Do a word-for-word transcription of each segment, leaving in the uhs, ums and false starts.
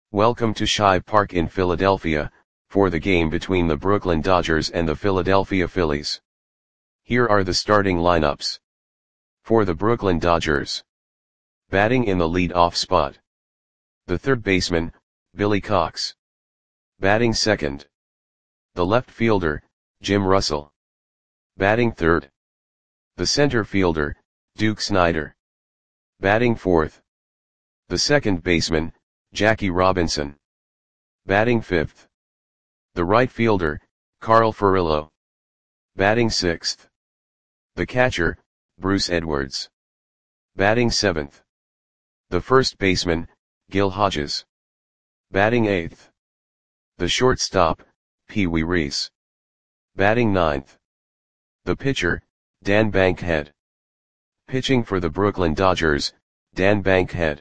Welcome to Shibe Park in Philadelphia, for the game between the Brooklyn Dodgers and the Philadelphia Phillies. Here are the starting lineups. For the Brooklyn Dodgers. Batting in the lead-off spot. The third baseman, Billy Cox. Batting second. The left fielder, Jim Russell. Batting third. The center fielder, Duke Snider. Batting fourth. The second baseman, Jackie Robinson. Batting fifth. The right fielder, Carl Furillo. Batting sixth. The catcher, Bruce Edwards. Batting seventh. The first baseman, Gil Hodges. Batting eighth. The shortstop, Pee Wee Reese. Batting ninth. The pitcher, Dan Bankhead. Pitching for the Brooklyn Dodgers, Dan Bankhead.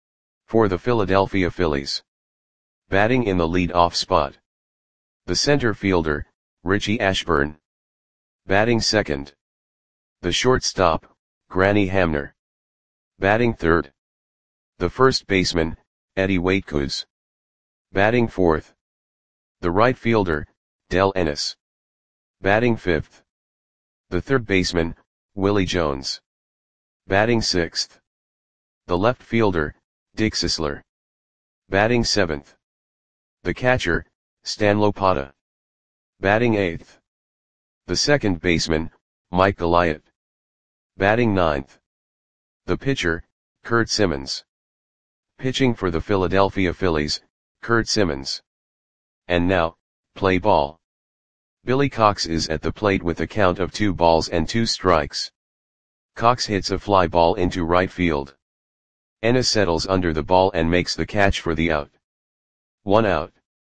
For the Philadelphia Phillies. Batting in the lead-off spot. The center fielder, Richie Ashburn. Batting second. The shortstop, Granny Hamner. Batting third. The first baseman, Eddie Waitkus. Batting fourth. The right fielder, Del Ennis. Batting fifth. The third baseman, Willie Jones. Batting sixth. The left fielder, Dick Sisler. Batting seventh. The catcher, Stan Lopata. Batting eighth. The second baseman, Mike Goliath. Batting ninth. The pitcher, Kurt Simmons. Pitching for the Philadelphia Phillies, Kurt Simmons. And now, play ball. Billy Cox is at the plate with a count of two balls and two strikes. Cox hits a fly ball into right field. Ennis settles under the ball and makes the catch for the out. One out.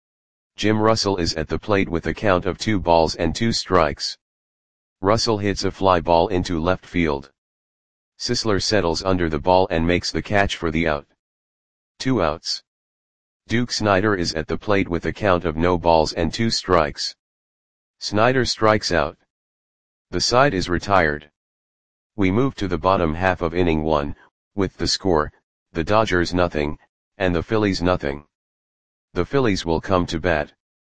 Jim Russell is at the plate with a count of two balls and two strikes. Russell hits a fly ball into left field. Sisler settles under the ball and makes the catch for the out. Two outs. Duke Snider is at the plate with a count of no balls and two strikes. Snider strikes out. The side is retired. We move to the bottom half of inning one, with the score, the Dodgers nothing, and the Phillies nothing. The Phillies will come to bat.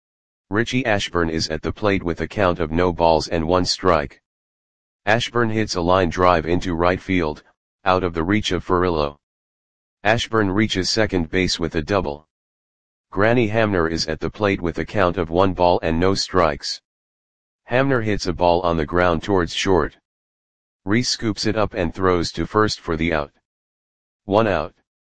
Richie Ashburn is at the plate with a count of no balls and one strike. Ashburn hits a line drive into right field, out of the reach of Furillo. Ashburn reaches second base with a double. Granny Hamner is at the plate with a count of one ball and no strikes. Hamner hits a ball on the ground towards short. Reese scoops it up and throws to first for the out. One out.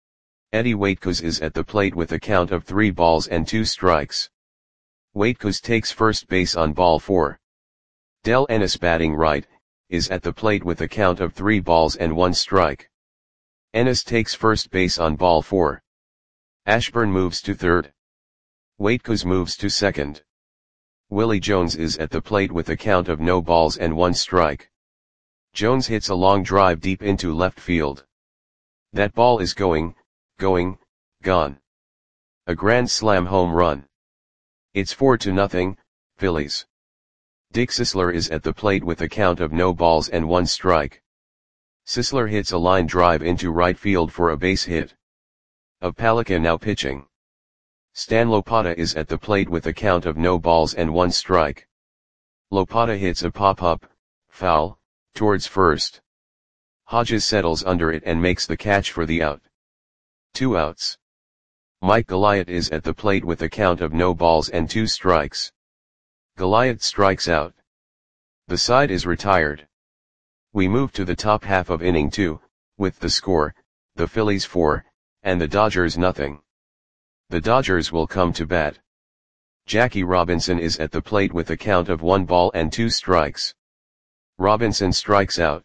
Eddie Waitkus is at the plate with a count of three balls and two strikes. Waitkus takes first base on ball four. Del Ennis, batting right, is at the plate with a count of three balls and one strike. Ennis takes first base on ball four. Ashburn moves to third. Waitkus moves to second. Willie Jones is at the plate with a count of no balls and one strike. Jones hits a long drive deep into left field. That ball is going, going, gone. A grand slam home run. It's four to nothing, Phillies. Dick Sisler is at the plate with a count of no balls and one strike. Sisler hits a line drive into right field for a base hit. Of Palika now pitching. Stan Lopata is at the plate with a count of no balls and one strike. Lopata hits a pop-up, foul, towards first. Hodges settles under it and makes the catch for the out. Two outs. Mike Goliath is at the plate with a count of no balls and two strikes. Goliath strikes out. The side is retired. We move to the top half of inning two, with the score, the Phillies four, and the Dodgers nothing. The Dodgers will come to bat. Jackie Robinson is at the plate with a count of one ball and two strikes. Robinson strikes out.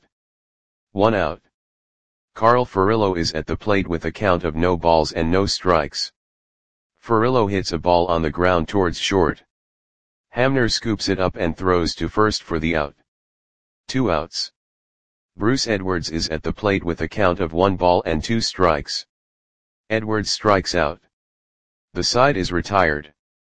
One out. Carl Furillo is at the plate with a count of no balls and no strikes. Furillo hits a ball on the ground towards short. Hamner scoops it up and throws to first for the out. Two outs. Bruce Edwards is at the plate with a count of one ball and two strikes. Edwards strikes out. The side is retired.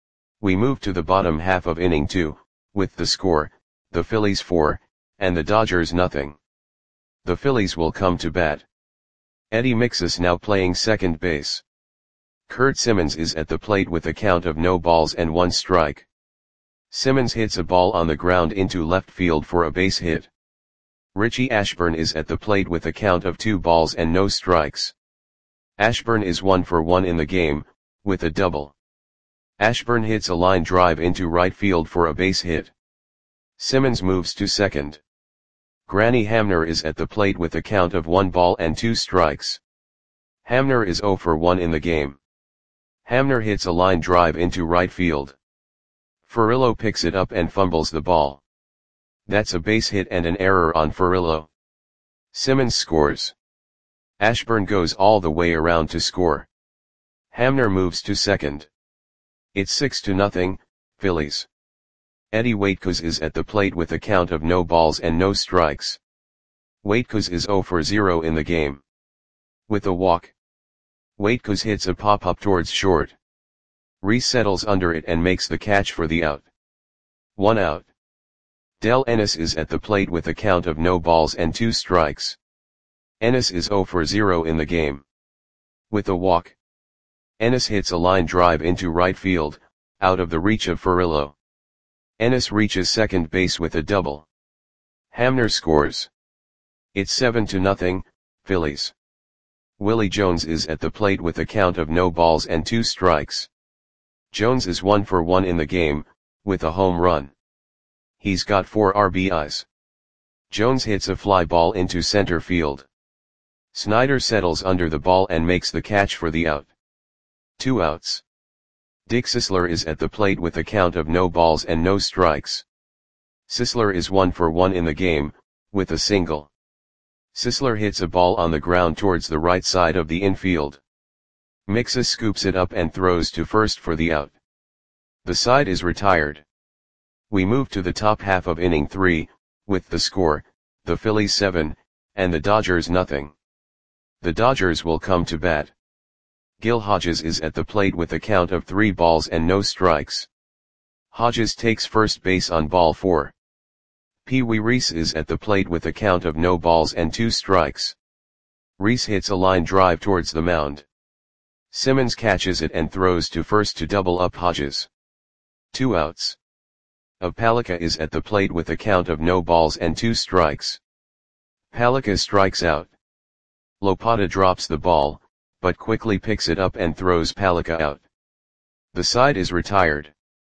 We move to the bottom half of inning two, with the score, the Phillies four, and the Dodgers nothing. The Phillies will come to bat. Eddie Mixus now playing second base. Kurt Simmons is at the plate with a count of no balls and one strike. Simmons hits a ball on the ground into left field for a base hit. Richie Ashburn is at the plate with a count of two balls and no strikes. Ashburn is one for one in the game, with a double. Ashburn hits a line drive into right field for a base hit. Simmons moves to second. Granny Hamner is at the plate with a count of one ball and two strikes. Hamner is zero for one in the game. Hamner hits a line drive into right field. Furillo picks it up and fumbles the ball. That's a base hit and an error on Furillo. Simmons scores. Ashburn goes all the way around to score. Hamner moves to second. It's six to nothing, Phillies. Eddie Waitkos is at the plate with a count of no balls and no strikes. Waitkos is zero for zero in the game. With a walk. Waitkos hits a pop-up towards short. Reese settles under it and makes the catch for the out. One out. Del Ennis is at the plate with a count of no balls and two strikes. Ennis is zero for zero in the game. With a walk. Ennis hits a line drive into right field, out of the reach of Furillo. Ennis reaches second base with a double. Hamner scores. It's seven to nothing, Phillies. Willie Jones is at the plate with a count of no balls and two strikes. Jones is one for one in the game, with a home run. He's got four R B Is. Jones hits a fly ball into center field. Snyder settles under the ball and makes the catch for the out. Two outs. Dick Sisler is at the plate with a count of no balls and no strikes. Sisler is one for one in the game, with a single. Sisler hits a ball on the ground towards the right side of the infield. Mixa scoops it up and throws to first for the out. The side is retired. We move to the top half of inning three, with the score, the Phillies seven, and the Dodgers nothing. The Dodgers will come to bat. Gil Hodges is at the plate with a count of three balls and no strikes. Hodges takes first base on ball four. Pee Wee Reese is at the plate with a count of no balls and two strikes. Reese hits a line drive towards the mound. Simmons catches it and throws to first to double up Hodges. Two outs. Palika is at the plate with a count of no balls and two strikes. Palika strikes out. Lopata drops the ball, but quickly picks it up and throws Palika out. The side is retired.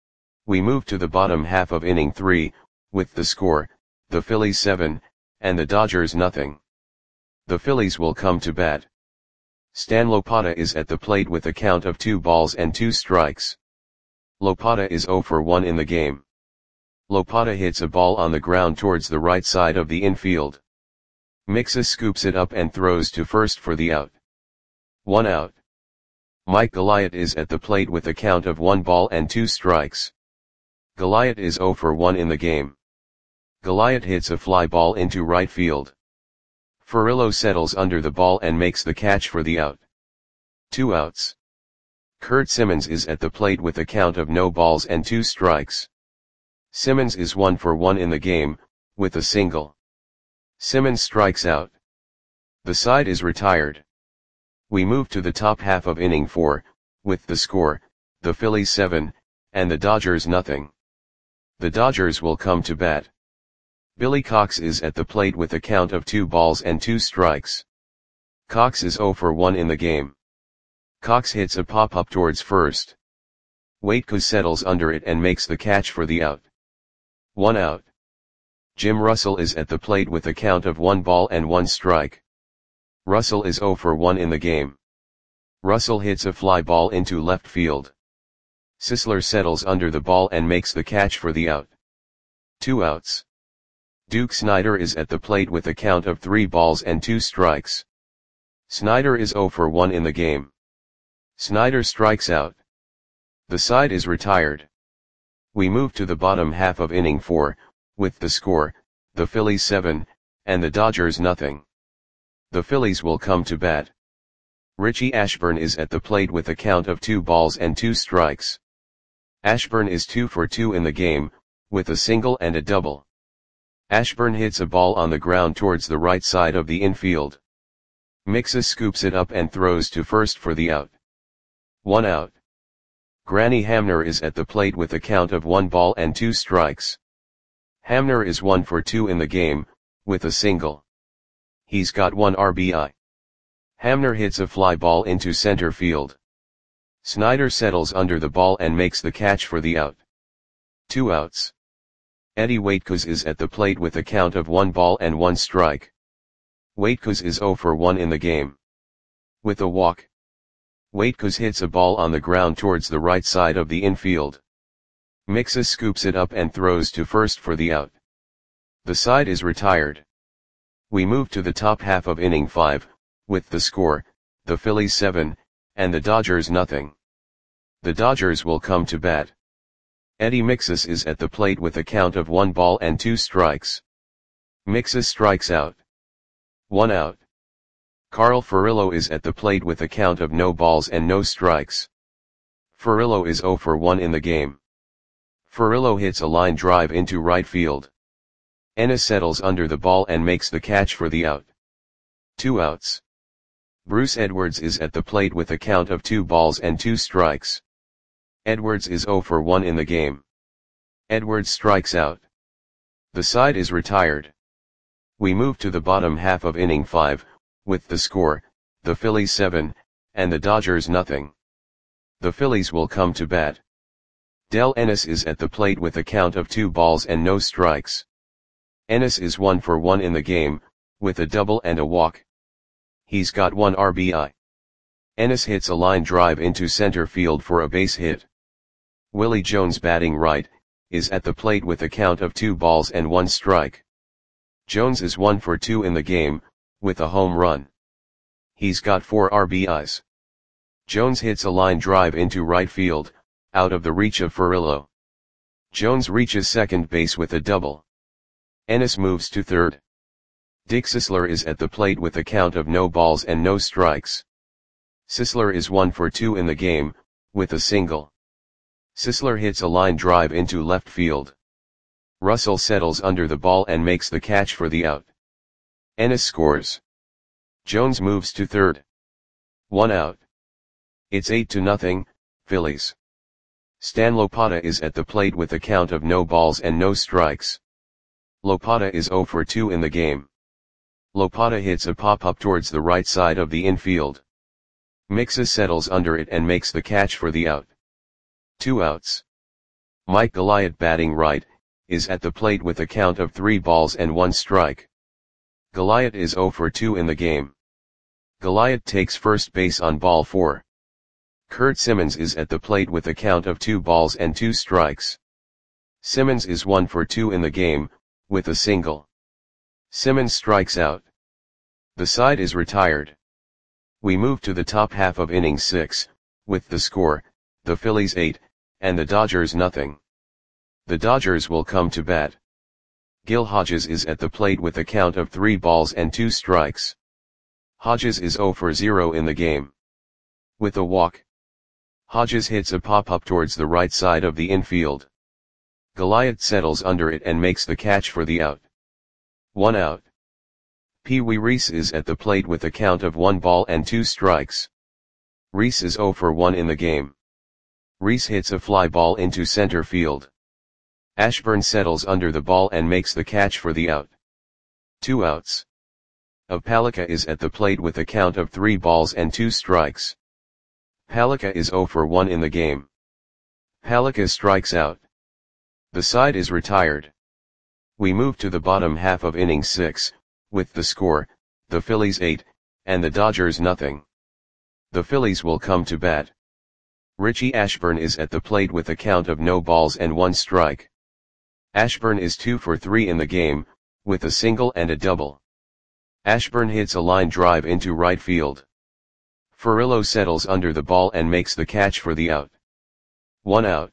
We move to the bottom half of inning three, with the score, the Phillies seven, and the Dodgers nothing. The Phillies will come to bat. Stan Lopata is at the plate with a count of two balls and two strikes. Lopata is zero for one in the game. Lopata hits a ball on the ground towards the right side of the infield. Mixa scoops it up and throws to first for the out. One out. Mike Goliath is at the plate with a count of one ball and two strikes. Goliath is zero for one in the game. Goliath hits a fly ball into right field. Furillo settles under the ball and makes the catch for the out. Two outs. Kurt Simmons is at the plate with a count of no balls and two strikes. Simmons is one for one in the game, with a single. Simmons strikes out. The side is retired. We move to the top half of inning four, with the score, the Phillies seven, and the Dodgers nothing. The Dodgers will come to bat. Billy Cox is at the plate with a count of two balls and two strikes. Cox is zero for one in the game. Cox hits a pop-up towards first. Waitkos settles under it and makes the catch for the out. One out. Jim Russell is at the plate with a count of one ball and one strike. Russell is zero for one in the game. Russell hits a fly ball into left field. Sisler settles under the ball and makes the catch for the out. Two outs. Duke Snider is at the plate with a count of three balls and two strikes. Snider is zero for one in the game. Snider strikes out. The side is retired. We move to the bottom half of inning four, with the score, the Phillies seven, and the Dodgers nothing. The Phillies will come to bat. Richie Ashburn is at the plate with a count of two balls and two strikes. Ashburn is two for two in the game, with a single and a double. Ashburn hits a ball on the ground towards the right side of the infield. Mixa scoops it up and throws to first for the out. one out. Granny Hamner is at the plate with a count of one ball and two strikes. Hamner is one for two in the game, with a single. He's got one R B I. Hamner hits a fly ball into center field. Snyder settles under the ball and makes the catch for the out. Two outs. Eddie Waitkos is at the plate with a count of one ball and one strike. Waitkos is zero for one in the game. With a walk. Waitkos hits a ball on the ground towards the right side of the infield. Mixes scoops it up and throws to first for the out. The side is retired. We move to the top half of inning five, with the score, the Phillies seven, and the Dodgers nothing. The Dodgers will come to bat. Eddie Mixes is at the plate with a count of one ball and two strikes. Mixes strikes out. One out. Carl Furillo is at the plate with a count of no balls and no strikes. Furillo is zero for one in the game. Furillo hits a line drive into right field. Ennis settles under the ball and makes the catch for the out. Two outs. Bruce Edwards is at the plate with a count of two balls and two strikes. Edwards is zero for one in the game. Edwards strikes out. The side is retired. We move to the bottom half of inning five, with the score, the Phillies seven, and the Dodgers nothing. The Phillies will come to bat. Del Ennis is at the plate with a count of two balls and no strikes. Ennis is one for one in the game, with a double and a walk. He's got one R B I. Ennis hits a line drive into center field for a base hit. Willie Jones, batting right, is at the plate with a count of two balls and one strike. Jones is one for two in the game, with a home run. He's got four R B Is. Jones hits a line drive into right field, out of the reach of Furillo. Jones reaches second base with a double. Ennis moves to third. Dick Sisler is at the plate with a count of no balls and no strikes. Sisler is one for two in the game, with a single. Sisler hits a line drive into left field. Russell settles under the ball and makes the catch for the out. Ennis scores. Jones moves to third. One out. It's eight to nothing, Phillies. Stan Lopata is at the plate with a count of no balls and no strikes. Lopata is zero for two in the game. Lopata hits a pop-up towards the right side of the infield. Mixes settles under it and makes the catch for the out. Two outs. Mike Goliath, batting right, is at the plate with a count of three balls and one strike. Goliath is zero for two in the game. Goliath takes first base on ball four. Kurt Simmons is at the plate with a count of two balls and two strikes. Simmons is one for two in the game, with a single. Simmons strikes out. The side is retired. We move to the top half of inning six, with the score, the Phillies eight, and the Dodgers nothing. The Dodgers will come to bat. Gil Hodges is at the plate with a count of three balls and two strikes. Hodges is zero for zero in the game. With a walk. Hodges hits a pop-up towards the right side of the infield. Goliath settles under it and makes the catch for the out. One out. Pee Wee Reese is at the plate with a count of one ball and two strikes. Reese is zero for one in the game. Reese hits a fly ball into center field. Ashburn settles under the ball and makes the catch for the out. Two outs. Palika is at the plate with a count of three balls and two strikes. Palika is zero for one in the game. Palika strikes out. The side is retired. We move to the bottom half of inning six, with the score, the Phillies eight, and the Dodgers nothing. The Phillies will come to bat. Richie Ashburn is at the plate with a count of no balls and one strike. Ashburn is two for three in the game, with a single and a double. Ashburn hits a line drive into right field. Furillo settles under the ball and makes the catch for the out. One out.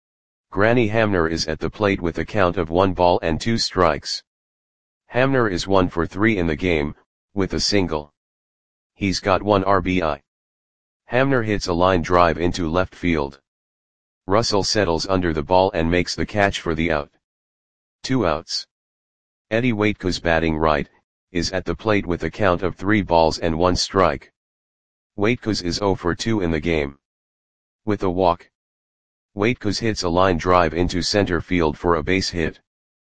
Granny Hamner is at the plate with a count of one ball and two strikes. Hamner is one for three in the game, with a single. He's got one R B I. Hamner hits a line drive into left field. Russell settles under the ball and makes the catch for the out. Two outs. Eddie Waitkos, batting right, is at the plate with a count of three balls and one strike. Waitkos is zero for two in the game. With a walk, Waitkus hits a line drive into center field for a base hit.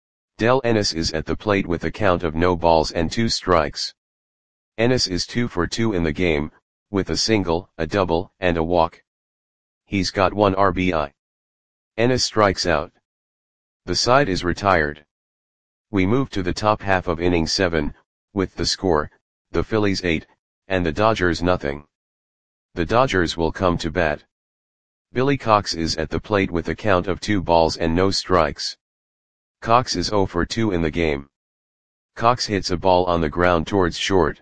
Del Ennis is at the plate with a count of no balls and two strikes. Ennis is two for two in the game, with a single, a double, and a walk. He's got one R B I. Ennis strikes out. The side is retired. We move to the top half of inning seven, with the score, the Phillies eight, and the Dodgers nothing. The Dodgers will come to bat. Billy Cox is at the plate with a count of two balls and no strikes. Cox is zero for two in the game. Cox hits a ball on the ground towards short.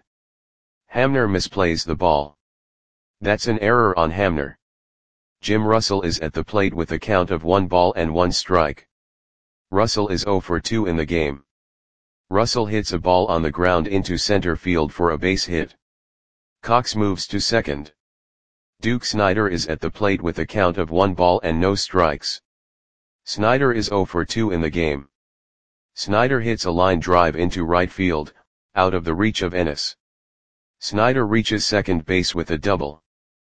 Hamner misplays the ball. That's an error on Hamner. Jim Russell is at the plate with a count of one ball and one strike. Russell is zero for two in the game. Russell hits a ball on the ground into center field for a base hit. Cox moves to second. Duke Snider is at the plate with a count of one ball and no strikes. Snider is zero for two in the game. Snider hits a line drive into right field, out of the reach of Ennis. Snider reaches second base with a double.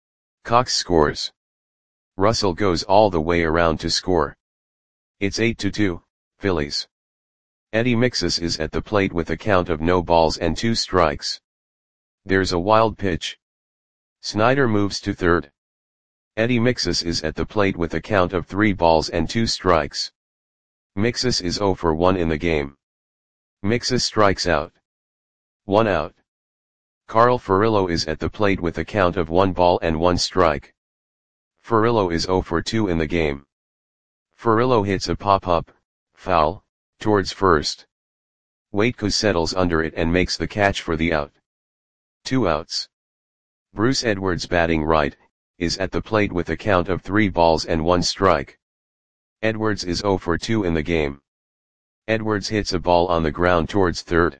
Cox scores. Russell goes all the way around to score. It's eight to two, Phillies. Eddie Mixus is at the plate with a count of no balls and two strikes. There's a wild pitch. Snider moves to third. Eddie Mixus is at the plate with a count of three balls and two strikes. Mixus is zero for one in the game. Mixus strikes out. One out. Carl Furillo is at the plate with a count of one ball and one strike. Furillo is zero for two in the game. Furillo hits a pop-up, foul, towards first. Waitkus settles under it and makes the catch for the out. Two outs. Bruce Edwards, batting right, is at the plate with a count of three balls and one strike. Edwards is zero for two in the game. Edwards hits a ball on the ground towards third.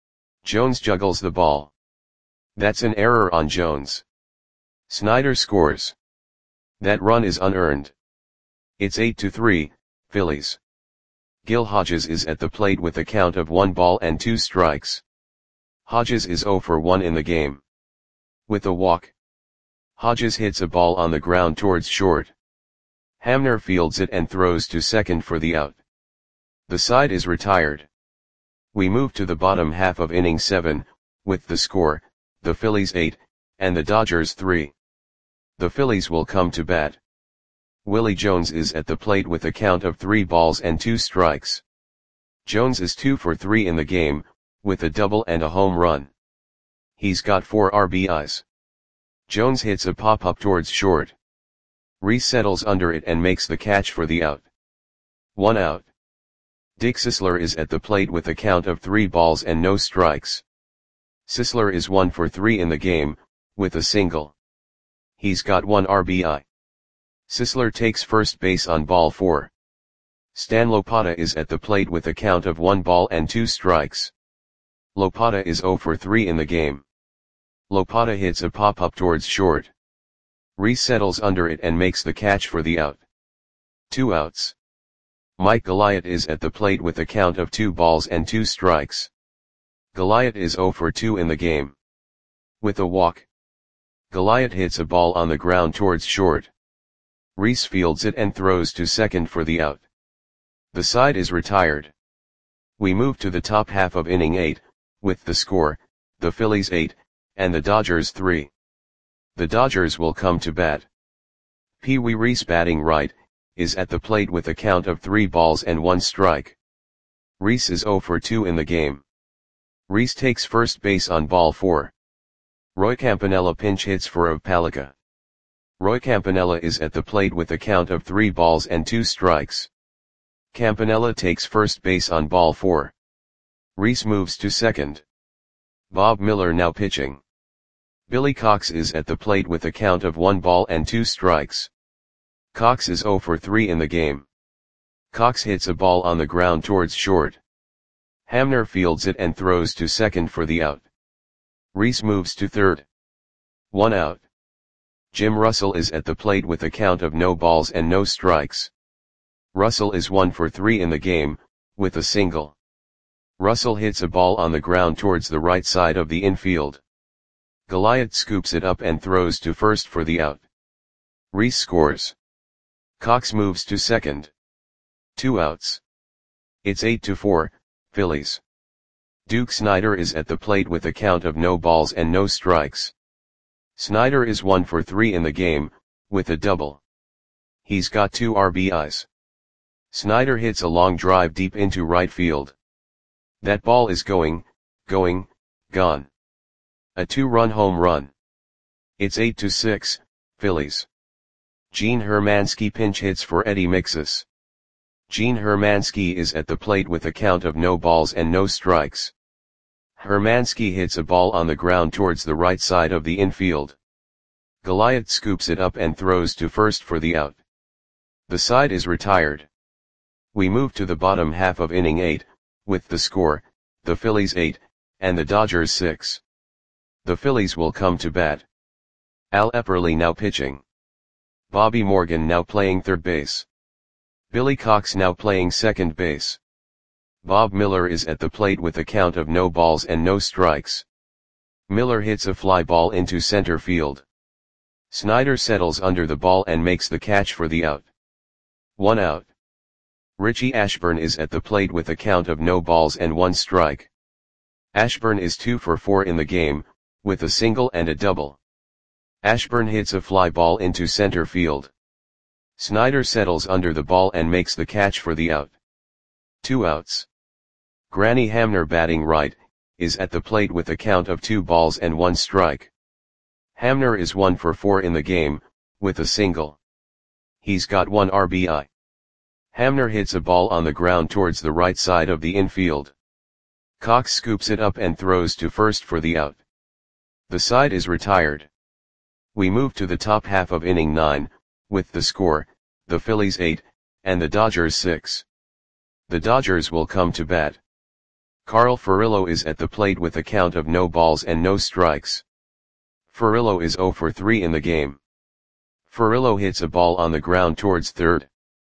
Jones juggles the ball. That's an error on Jones. Snider scores. That run is unearned. It's eight to three, Phillies. Gil Hodges is at the plate with a count of one ball and two strikes. Hodges is zero for one in the game. With a walk, Hodges hits a ball on the ground towards short. Hamner fields it and throws to second for the out. The side is retired. We move to the bottom half of inning seven, with the score, the Phillies eight, and the Dodgers three. The Phillies will come to bat. Willie Jones is at the plate with a count of three balls and two strikes. Jones is two for three in the game, with a double and a home run. He's got four R B Is. Jones hits a pop-up towards short. Reese settles under it and makes the catch for the out. One out. Dick Sisler is at the plate with a count of three balls and no strikes. Sisler is one for three in the game, with a single. He's got one R B I. Sisler takes first base on ball four. Stan Lopata is at the plate with a count of one ball and two strikes. Lopata is zero for three in the game. Lopata hits a pop-up towards short. Reese settles under it and makes the catch for the out. Two outs. Mike Goliath is at the plate with a count of two balls and two strikes. Goliath is zero for two in the game. With a walk, Goliath hits a ball on the ground towards short. Reese fields it and throws to second for the out. The side is retired. We move to the top half of inning eight, with the score, the Phillies eight, and the Dodgers three. The Dodgers will come to bat. Pee Wee Reese, batting right, is at the plate with a count of three balls and one strike. Reese is zero for two in the game. Reese takes first base on ball four. Roy Campanella pinch hits for Palika. Roy Campanella is at the plate with a count of three balls and two strikes. Campanella takes first base on ball four. Reese moves to second. Bob Miller now pitching. Billy Cox is at the plate with a count of one ball and two strikes. Cox is zero for three in the game. Cox hits a ball on the ground towards short. Hamner fields it and throws to second for the out. Reese moves to third. One out. Jim Russell is at the plate with a count of no balls and no strikes. Russell is one for three in the game, with a single. Russell hits a ball on the ground towards the right side of the infield. Goliath scoops it up and throws to first for the out. Reese scores. Cox moves to second. Two outs. It's eight to four, Phillies. Duke Snider is at the plate with a count of no balls and no strikes. Snider is one for three in the game, with a double. He's got two R B Is. Snider hits a long drive deep into right field. That ball is going, going, gone. A two-run home run. It's eight to six, Phillies. Gene Hermansky pinch hits for Eddie Mixus. Gene Hermansky is at the plate with a count of no balls and no strikes. Hermansky hits a ball on the ground towards the right side of the infield. Goliath scoops it up and throws to first for the out. The side is retired. We move to the bottom half of inning eight, with the score, the Phillies eight, and the Dodgers six. The Phillies will come to bat. Al Epperly now pitching. Bobby Morgan now playing third base. Billy Cox now playing second base. Bob Miller is at the plate with a count of no balls and no strikes. Miller hits a fly ball into center field. Snider settles under the ball and makes the catch for the out. One out. Richie Ashburn is at the plate with a count of no balls and one strike. Ashburn is two for four in the game, with a single and a double. Ashburn hits a fly ball into center field. Snider settles under the ball and makes the catch for the out. Two outs. Granny Hamner batting right, is at the plate with a count of two balls and one strike. Hamner is one for four in the game, with a single. He's got one R B I. Hamner hits a ball on the ground towards the right side of the infield. Cox scoops it up and throws to first for the out. The side is retired. We move to the top half of inning nine, with the score, the Phillies eight, and the Dodgers six. The Dodgers will come to bat. Carl Furillo is at the plate with a count of no balls and no strikes. Furillo is zero for three in the game. Furillo hits a ball on the ground towards third.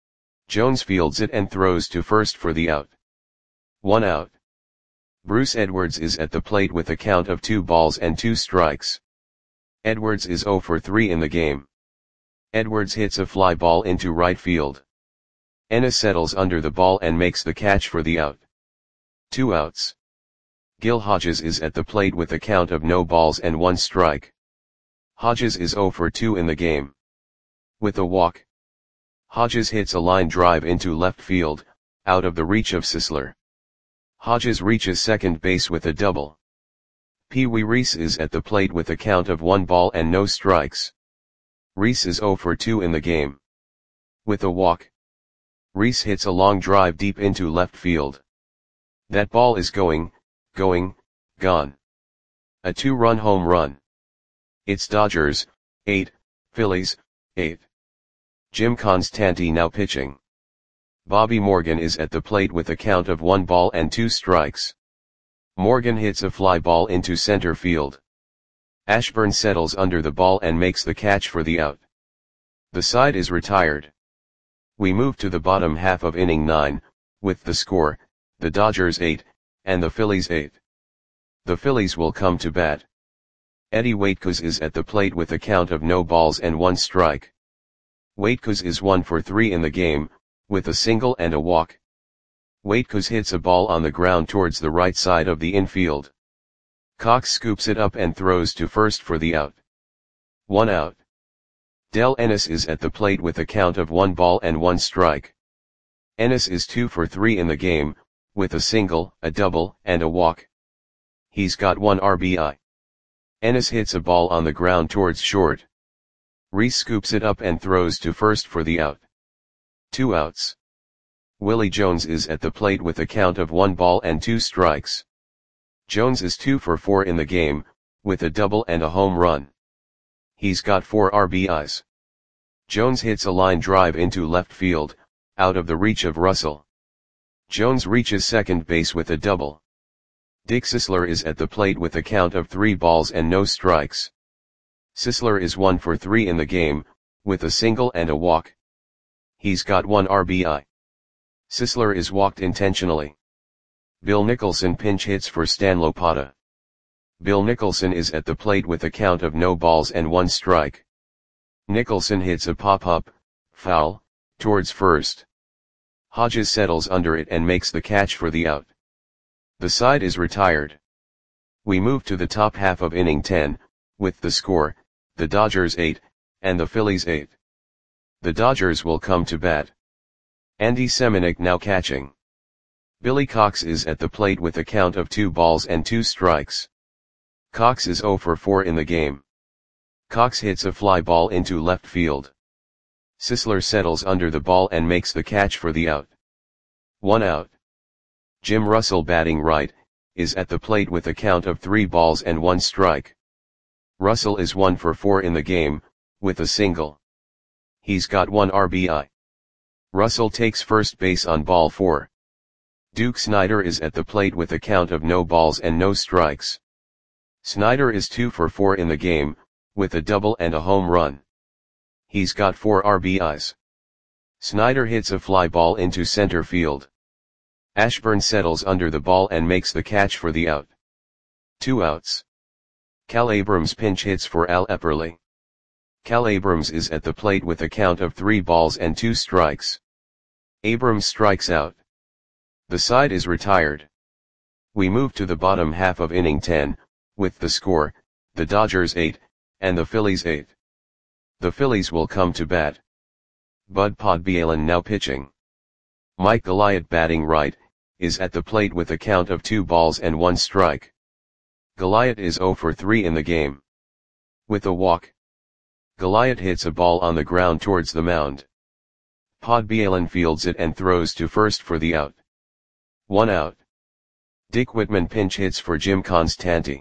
Jones fields it and throws to first for the out. One out. Bruce Edwards is at the plate with a count of two balls and two strikes. Edwards is zero for three in the game. Edwards hits a fly ball into right field. Ennis settles under the ball and makes the catch for the out. Two outs. Gil Hodges is at the plate with a count of no balls and one strike. Hodges is zero for two in the game. With a walk. Hodges hits a line drive into left field, out of the reach of Sisler. Hodges reaches second base with a double. Pee Wee Reese is at the plate with a count of one ball and no strikes. Reese is zero for two in the game. With a walk. Reese hits a long drive deep into left field. That ball is going, going, gone. A two-run home run. It's Dodgers, eight, Phillies, eight. Jim Constanti now pitching. Bobby Morgan is at the plate with a count of one ball and two strikes. Morgan hits a fly ball into center field. Ashburn settles under the ball and makes the catch for the out. The side is retired. We move to the bottom half of inning nine, with the score, the Dodgers eight, and the Phillies eight. The Phillies will come to bat. Eddie Waitkos is at the plate with a count of no balls and one strike. Waitkos is one for three in the game, with a single and a walk. Waitkos hits a ball on the ground towards the right side of the infield. Cox scoops it up and throws to first for the out. One out. Del Ennis is at the plate with a count of one ball and one strike. Ennis is two for three in the game, with a single, a double, and a walk. He's got one R B I. Ennis hits a ball on the ground towards short. Reese scoops it up and throws to first for the out. Two outs. Willie Jones is at the plate with a count of one ball and two strikes. Jones is two for four in the game, with a double and a home run. He's got four R B Is. Jones hits a line drive into left field, out of the reach of Russell. Jones reaches second base with a double. Dick Sisler is at the plate with a count of three balls and no strikes. Sisler is one for three in the game, with a single and a walk. He's got one R B I. Sisler is walked intentionally. Bill Nicholson pinch hits for Stan Lopata. Bill Nicholson is at the plate with a count of no balls and one strike. Nicholson hits a pop-up, foul, towards first. Hodges settles under it and makes the catch for the out. The side is retired. We move to the top half of inning ten, with the score, the Dodgers eight, and the Phillies eight. The Dodgers will come to bat. Andy Seminick now catching. Billy Cox is at the plate with a count of two balls and two strikes. Cox is oh for four in the game. Cox hits a fly ball into left field. Sisler settles under the ball and makes the catch for the out. One out. Jim Russell batting right, is at the plate with a count of three balls and one strike. Russell is one for four in the game, with a single. He's got one R B I. Russell takes first base on ball four. Duke Snider is at the plate with a count of no balls and no strikes. Snider is two for four in the game, with a double and a home run. He's got four R B Is. Snider hits a fly ball into center field. Ashburn settles under the ball and makes the catch for the out. Two outs. Cal Abrams pinch hits for Al Epperly. Cal Abrams is at the plate with a count of three balls and two strikes. Abrams strikes out. The side is retired. We move to the bottom half of inning ten, with the score, the Dodgers eight, and the Phillies eight. The Phillies will come to bat. Bud Podbielin now pitching. Mike Goliath batting right, is at the plate with a count of two balls and one strike. Goliath is oh for three in the game. With a walk. Goliath hits a ball on the ground towards the mound. Podbielin fields it and throws to first for the out. One out. Dick Whitman pinch hits for Jim Constanti.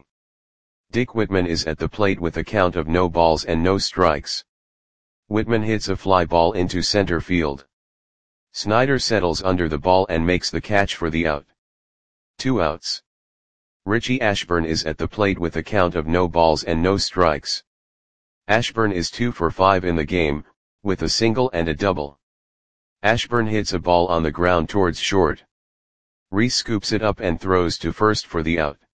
Dick Whitman is at the plate with a count of no balls and no strikes. Whitman hits a fly ball into center field. Snider settles under the ball and makes the catch for the out. Two outs. Richie Ashburn is at the plate with a count of no balls and no strikes. Ashburn is two for five in the game, with a single and a double. Ashburn hits a ball on the ground towards short. Reese scoops it up and throws to first for the out.